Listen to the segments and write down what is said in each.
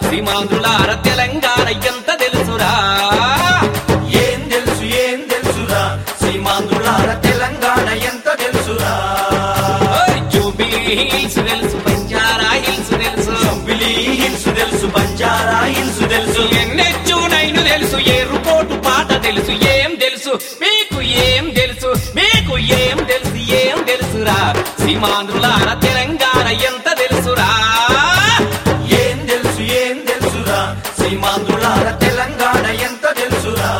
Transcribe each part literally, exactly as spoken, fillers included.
సీమాంధ్రులార తెలంగాణ ఎంత తెలుసురా ఏం తెలుసు ఏం తెలుసురా సీమాంధ్రులార తెలంగాణ ఎంత తెలుసురా జూబిలీ హిల్స్ తెలుసు బంజారా హిల్స్ తెలుసు జూబిలీ హిల్స్ తెలుసు బంజారా హిల్స్ తెలుసు ఎన్నెచ్చు నైను తెలుసు ఎరుపోటు పాట తెలుసు ఏం తెలుసు మీకు ఏం తెలుసు మీకు ఏం తెలుసు ఏం తెలుసురా సీమాంధ్రులార తెలంగాణ ఎంత తెలుసురా ఏం తెలుసు ఏం తెలుసురా సీమాంధ్రులార తెలంగాణ ఎంత తెలుసురా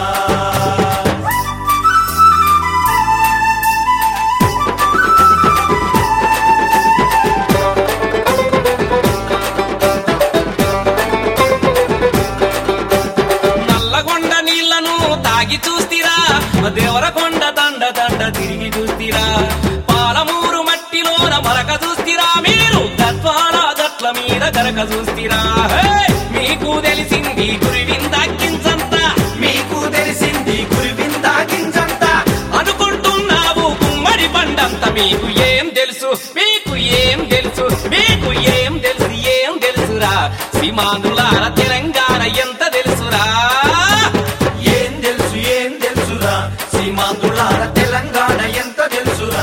నల్లగొండ నీళ్లను తాగి చూస్తిరా దేవరకొండ దండ దండ తిరిగి చూస్తిరా పాలమూరు మట్టిలోన మరక చూస్తిరా మీరు గద్వాల గట్ల మీద గరక చూస్తిరా మీకు తెలిసింది గురివిందాకించంత మీకు తెలిసింది గురివిందాకించంత అనుకుంటున్నావు గుమ్మడి బండంత మీకు ఏం తెలుసు మీకు ఏం తెలుసు మీకు ఏం తెలుసు ఏం తెలుసురా సీమాంధ్రులార తెలంగాణ ఎంత తెలుసురా ఏం తెలుసు ఏం తెలుసురా సీమాంధ్రులార తెలంగాణ ఎంత తెలుసురా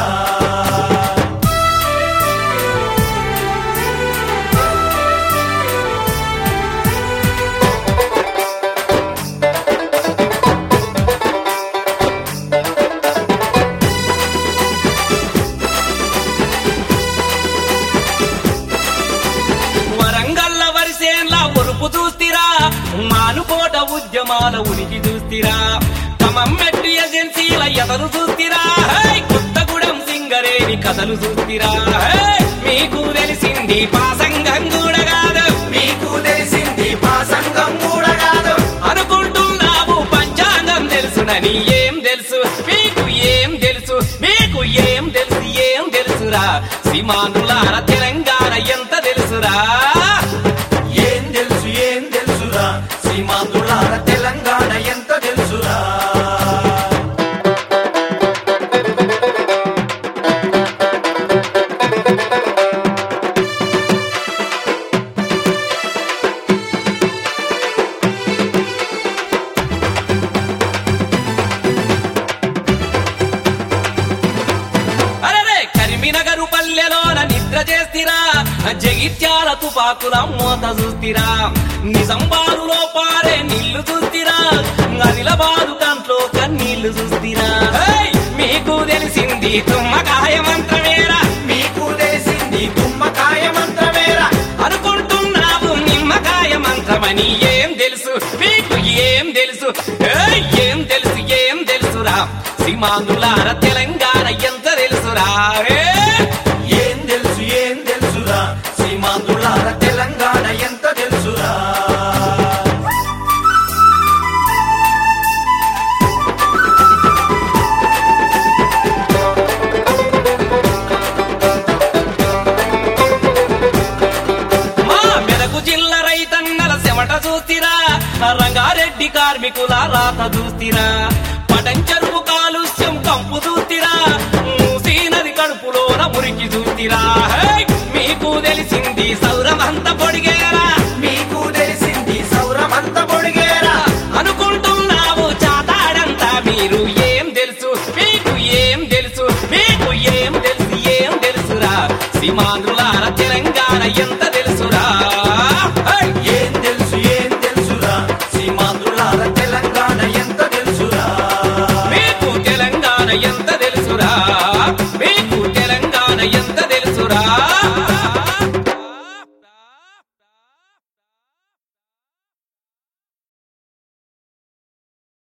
వరంగల్ల వరిసేన్ల ఒరుపు చూస్తిరా మానుకోట ఉద్యమాల ఉనికి చూస్తిరా ఖమ్మంమెట్టి ఏజెన్సీల ఎదరు చూస్తిరా కొత్తగూడెం సింగరేణి కథలు చూస్తిరా మీకు తెలిసింది పాసంగం కూడా కాదు మీకు తెలిసింది పాసంగం కూడా కాదు అనుకుంటున్నావు పంచాంగం తెలుసునని ఏం తెలుసు మీకు ఏం తెలుసు మీకు ఏం తెలుసు ఏం తెలుసురా సీమాంధ్రులార తెలంగాణ ఎంత తెలుసురా ఏం తెలుసు ఏం తెలుసురా సీమాంధ్రులార తెలంగాణ ఎంత తెలుసురా అరే కరీంనగర్ పల్లెలోన నిద్ర చేస్తిరా జగిత్యాల తుపాకుల మోత చూస్తిరా నిజామాబాదులో పారే నీళ్లు చూస్తిరా ఆదిలాబాదు కంట్లో కన్నీళ్లు చూస్తిరా మీకు తెలిసింది తుమ్మకాయ మంత్రమేరా మీకు తెలిసింది గుమ్మకాయ మంత్రమేరా అనుకుంటున్నావు నిమ్మకాయ మంత్రమని ఏం తెలుసు మీకు ఏం తెలుసు ఏయ్, ఏం తెలుసు ఏం తెలుసురా సీమాంధ్రులార